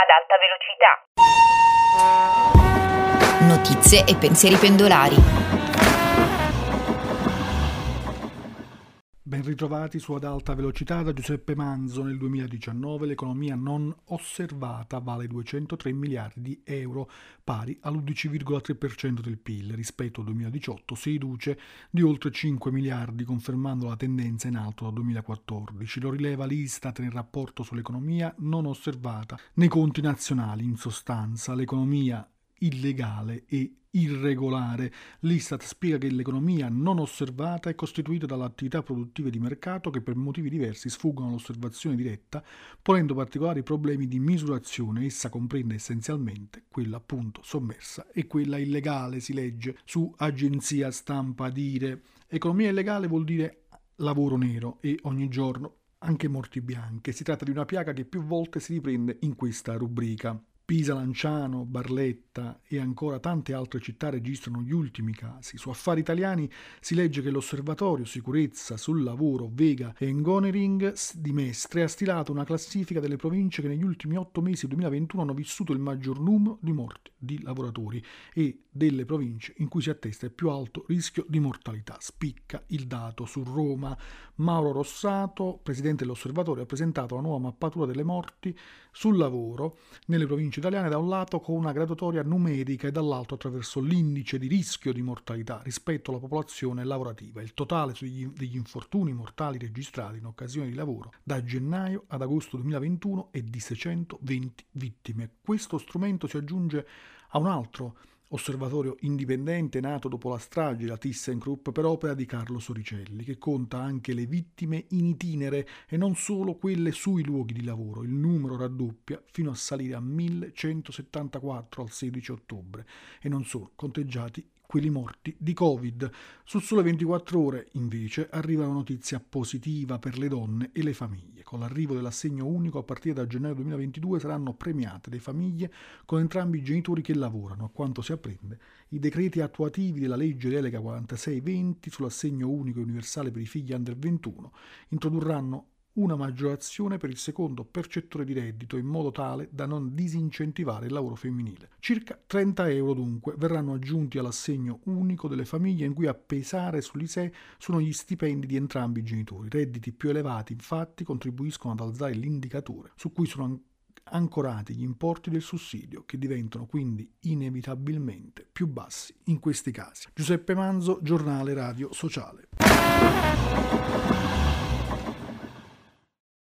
ad alta velocità. Notizie e pensieri pendolari. Ben ritrovati su Ad alta velocità da Giuseppe Manzo. Nel 2019 l'economia non osservata vale 203 miliardi di euro, pari all'11,3% del PIL. Rispetto al 2018 si riduce di oltre 5 miliardi, confermando la tendenza in alto dal 2014. Lo rileva l'Istat nel rapporto sull'economia non osservata nei conti nazionali. In sostanza, l'economia illegale e irregolare. L'Istat spiega che l'economia non osservata è costituita dalle attività produttive di mercato che per motivi diversi sfuggono all'osservazione diretta, ponendo particolari problemi di misurazione. Essa comprende essenzialmente quella appunto sommersa e quella illegale, si legge su Agenzia Stampa Dire. Economia illegale vuol dire lavoro nero e ogni giorno anche morti bianche. Si tratta di una piaga che più volte si riprende in questa rubrica. Pisa, Lanciano, Barletta e ancora tante altre città registrano gli ultimi casi. Su Affari Italiani si legge che l'Osservatorio Sicurezza sul Lavoro, Vega e Engineering di Mestre ha stilato una classifica delle province che negli ultimi 8 mesi del 2021 hanno vissuto il maggior numero di morti di lavoratori e delle province in cui si attesta il più alto rischio di mortalità. Spicca il dato su Roma. Mauro Rossato, presidente dell'Osservatorio, ha presentato la nuova mappatura delle morti sul lavoro nelle province italiane, da un lato con una graduatoria numerica e dall'altro attraverso l'indice di rischio di mortalità rispetto alla popolazione lavorativa. Il totale degli infortuni mortali registrati in occasione di lavoro da gennaio ad agosto 2021 è di 620 vittime. Questo strumento si aggiunge a un altro osservatorio indipendente nato dopo la strage della ThyssenKrupp per opera di Carlo Soricelli, che conta anche le vittime in itinere e non solo quelle sui luoghi di lavoro. Il numero raddoppia fino a salire a 1174 al 16 ottobre e non sono conteggiati quelli morti di Covid. Su Sole 24 Ore, invece, arriva una notizia positiva per le donne e le famiglie. Con l'arrivo dell'assegno unico, a partire da gennaio 2022 saranno premiate le famiglie con entrambi i genitori che lavorano. A quanto si apprende, i decreti attuativi della legge delega 4620 sull'assegno unico universale per i figli under 21 introdurranno una maggiorazione per il secondo percettore di reddito in modo tale da non disincentivare il lavoro femminile. Circa 30 euro dunque verranno aggiunti all'assegno unico delle famiglie, in cui a pesare sull'ISEE sono gli stipendi di entrambi i genitori. Redditi più elevati infatti contribuiscono ad alzare l'indicatore su cui sono ancorati gli importi del sussidio, che diventano quindi inevitabilmente più bassi in questi casi. Giuseppe Manzo, Giornale Radio Sociale.